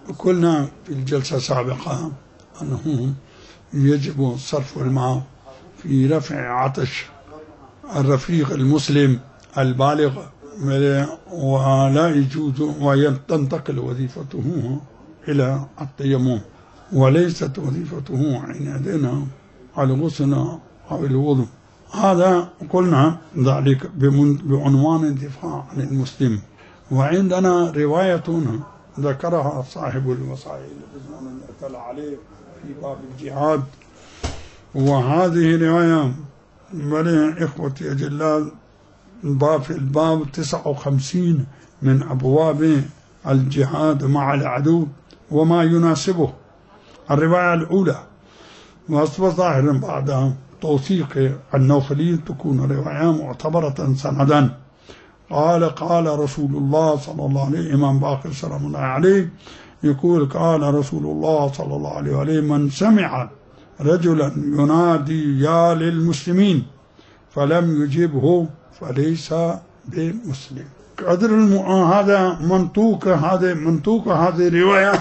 قلنا في الجلسة السابقة أنه يجب صرف الماء في رفع عطش الرفيق المسلم البالغ، ولا يجوز وتنتقل وظيفته إلى التيمم، وليست وظيفته عندنا الغسل أو الوضوء. هذا قلنا ذلك بعنوان الدفاع عن المسلم. وعندنا رواية ذكرها صاحب الوسائل رضوان الله تعالى عليه في باب الجهاد، وهذه رواية من إخوتي أجلال في الباب 59 من أبواب الجهاد مع العدو وما يناسبه. الرواية الأولى وأصبح ظاهرا بعد توثيق النوفلي تكون رواية معتبرة سندا. قال رسول الله صلى الله عليه، إمام باقر سلام الله عليه يقول قال رسول الله صلى الله عليه وسلم: من سمع رجلا ينادي يا للمسلمين فلم يجبه فليس بمسلم. هذا منطوق هذه الرواية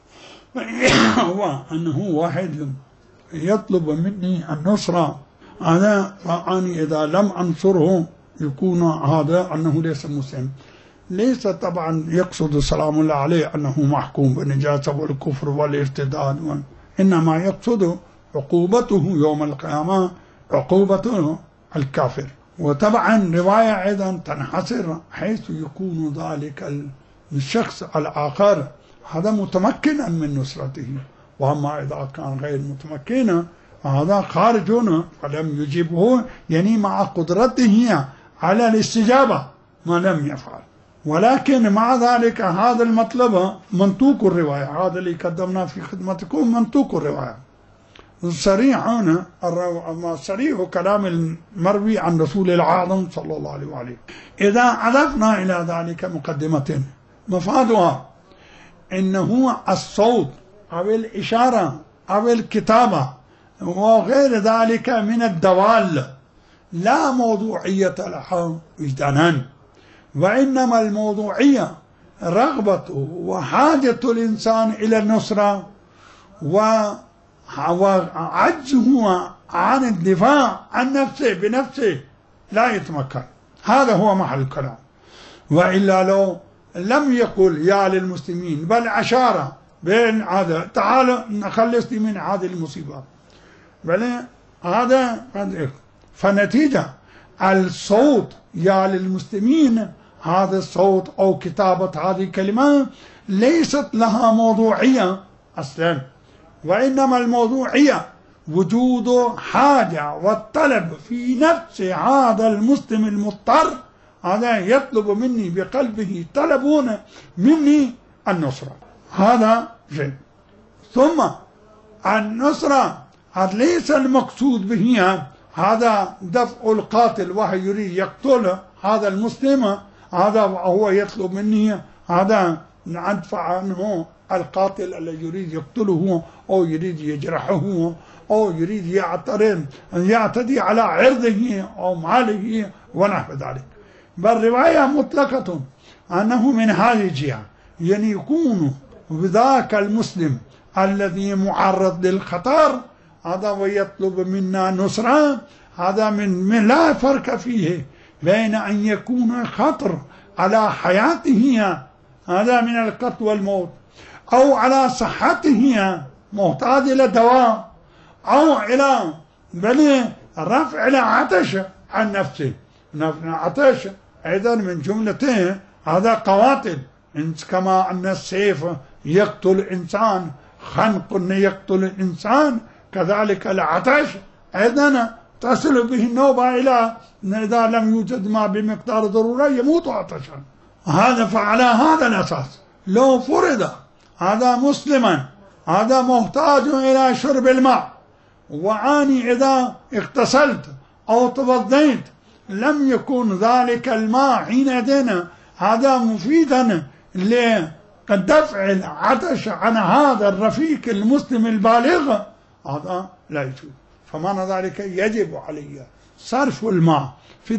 هو أنه واحد يطلب مني النصرة، أنا فأني إذا لم أنصره يكون هذا أنه ليس مسلم. ليس طبعا يقصد سلام الله عليه أنه محكوم بالنجاسة والكفر والارتداد، إنما يقصد عقوبته يوم القيامة عقوبته الكافر. وطبعا رواية أيضا تنحصر حيث يكون ذلك الشخص الآخر هذا متمكنا من نصرته، وأما إذا كان غير متمكنا فهذا خارج فلم يجيبه، يعني مع قدرته على الاستجابة ما لم يفعل. ولكن مع ذلك هذا المطلب منطوق الرواية، هذا اللي قدمنا في خدمتكم منطوق الرواية صريح كلام المروي عن رسول العالم صلى الله عليه وآله. إذا أضفنا إلى ذلك مقدمة مفادها إنه الصوت أو الإشارة أو الكتابة وغير ذلك من الدوال لا موضوعية لها وجدانا، وإنما الموضوعية رغبته وحاجة الإنسان إلى النصرة وعجزه عن الدفاع عن نفسه بنفسه لا يتمكن. هذا هو محل الكلام. وإلا لو لم يقل يا للمسلمين بل أشار بين هذا تعالوا نخلصني من هذه المصيبة، بل هذا فنتيجة الصوت يا للمسلمين هذا الصوت أو كتابة هذه الكلمة ليست لها موضوعية أصلا، وإنما الموضوعية وجود حاجة والطلب في نفس هذا المسلم المضطر، هذا يطلب مني بقلبه طلبون مني النصرة. هذا شيء. ثم النصرة ليس المقصود به هذا دفع القاتل وهو يريد يقتل هذا المسلم، هذا هو يطلب مني هذا ندفع عنه القاتل الذي يريد يقتله أو يريد يجرحه أو يريد يعتدي على عرضه أو ماله ونحو ذلك. بل رواية مطلقة أنه من هذه الجهة، يعني يكون بذاك المسلم الذي معرض للخطر هذا ويطلب منا نصرة، هذا من لا فرق فيه بين أن يكون خطر على حياته هذا من القتل والموت، أو على صحته محتاج إلى دواء، أو إلى بل رفع العطش عن نفسه. عطش أيضا من جملته هذا قواتل، كما أن السيف يقتل الإنسان، خنق يقتل الإنسان، كذلك العطش أيضا تصل به النوبة إلى إذا لم يوجد ما بمقدار ضرورة يموت عطشا. هذا فعلى هذا الأساس لو فرض هذا مسلما هذا محتاج إلى شرب الماء، وعاني إذا اغتسلت أو توضيت لم يكن ذلك الماء حينئذ هذا مفيدا لدفع العطش عن هذا الرفيق المسلم البالغ، هذا لا يجوز. فمعنى ذلك يجب علي صرف الماء في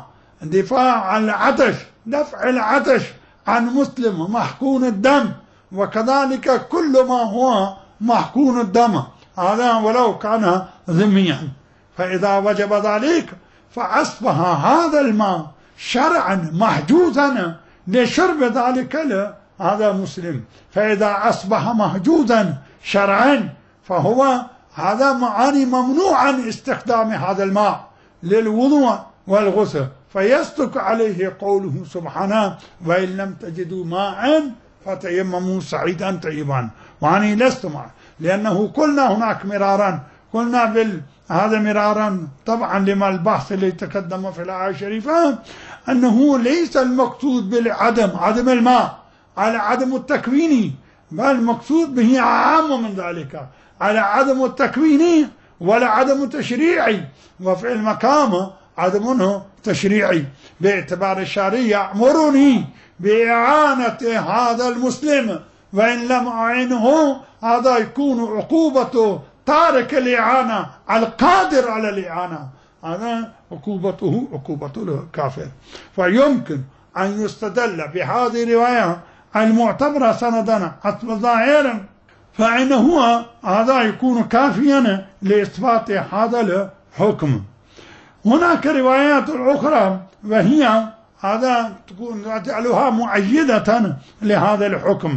دفاع عن العطش، دفع العطش عن مسلم محقون الدم وكذلك كل ما هو محقون الدم هذا ولو كان ذميا. فإذا وجب ذلك فأصبح هذا الماء شرعا محجوزا لشرب ذلك هذا مسلم. فإذا أصبح محجوزا شرعا فهو هذا معاني ممنوعا استخدام هذا الماء للوضوء والغسل. فيصدق عليه قوله سبحانه وإن لم تجدوا ماء فتيمموا صعيدا طيبا. وعني لست معه، لأنه قلنا هناك مرارا، قلنا هذا مرارا طبعا لما البحث اللي تقدم في الآية الشريفة أنه ليس المقصود عدم الماء على عدم التكويني، بل المقصود به عام من ذلك على عدم التكويني ولا عدم التشريعي. وفي المقام عدم تشريعي باعتبار الشريعة يأمرني بإعانة هذا المسلم، وإن لم أعينه هذا يكون عقوبة تارك الإعانة القادر على الإعانة، هذا عقوبته عقوبة الكافر. فيمكن أن يستدل بهذه الرواية المعتبرة سندنا حسب ظاهرا، فإنه هذا يكون كافيا لإثبات هذا الحكم. هناك روايات أخرى وهي هذا تكون تجعلها مؤيدة لهذا الحكم.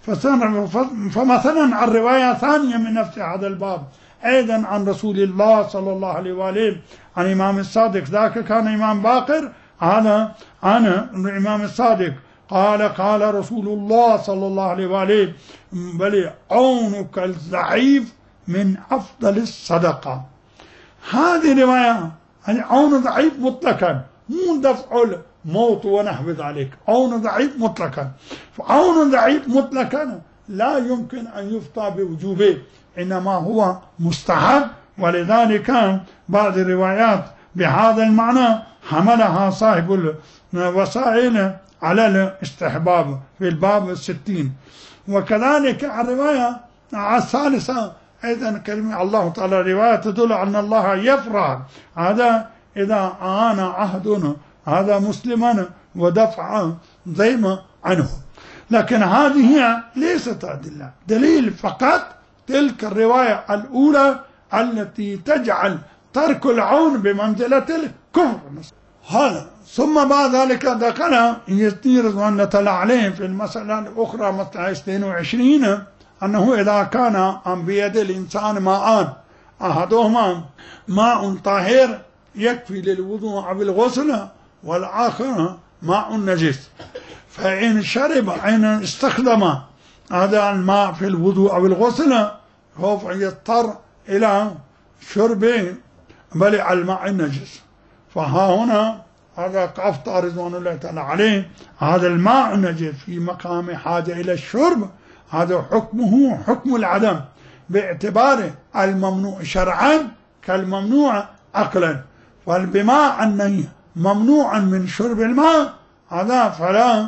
فمثلا الرواية ثانية من نفس هذا الباب أيضا عن رسول الله صلى الله عليه وآله عن الإمام الصادق، ذاك كان إمام باقر، هذا عن الإمام الصادق قال رسول الله صلى الله عليه وآله بل عونك الضعيف من أفضل الصدقة. هذه رواية عون ضعيف مطلقا، مو دفع الموت ونحو ذلك، عون ضعيف مطلقا. فعون ضعيف مطلقا لا يمكن أن يفتى بوجوبه، إنما هو مستحب. ولذلك بعض الروايات بهذا المعنى حملها صاحب الوسائل على الاستحباب في الباب 60. وكذلك الرواية الثالثة أيضا كلمة الله تعالى رواية تدل أن الله يفرح هذا إذا أعان عهد هذا مسلما ودفع ضيم عنه. لكن هذه ليست أدلة، دليل فقط تلك الرواية الأولى التي تجعل ترك العون بمنزلة الكفر. هذا ثم بعد ذلك ذكر يزيد رضوان الله عليه في المسألة الأخرى مسألة 22 أنه إذا كان بيد الإنسان ماءان أحدهما ماء طاهر يكفي للوضوء أو الغسل والآخر ماء نجس، فإن شرب إن استخدم هذا الماء في الوضوء أو الغسل هو يضطر إلى شرب بل الماء النجس. فها هنا هذا كأفتى رضوان الله تعالى عليه هذا الماء النجس في مقام حاجة إلى الشرب، هذا حكمه حكم العدم باعتباره الممنوع شرعا كالممنوع عقلا. فبما أنه ممنوع من شرب الماء هذا فلا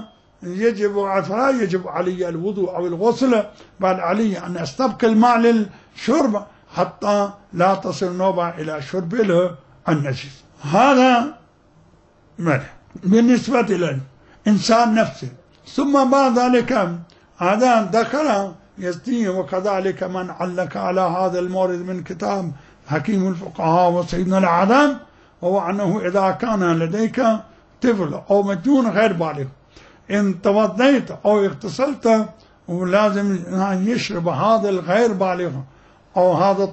يجب علي الوضوء أو الغسل، بل علي أن أستبقي الماء للشرب حتى لا تصل نوبة إلى شرب النجس. هذا بالنسبة للإنسان نفسه. ثم بعد ذلك هذا ذكر يزديه وكذلك من علق على هذا المورد من كتاب حكيم الفقهاء وسيدنا الأعلام، هو أنه إذا كان لديك طفل أو مجنون غير بالغ إن توضيت أو اغتسلت ولازم يشرب هذا الغير بالغ أو هذا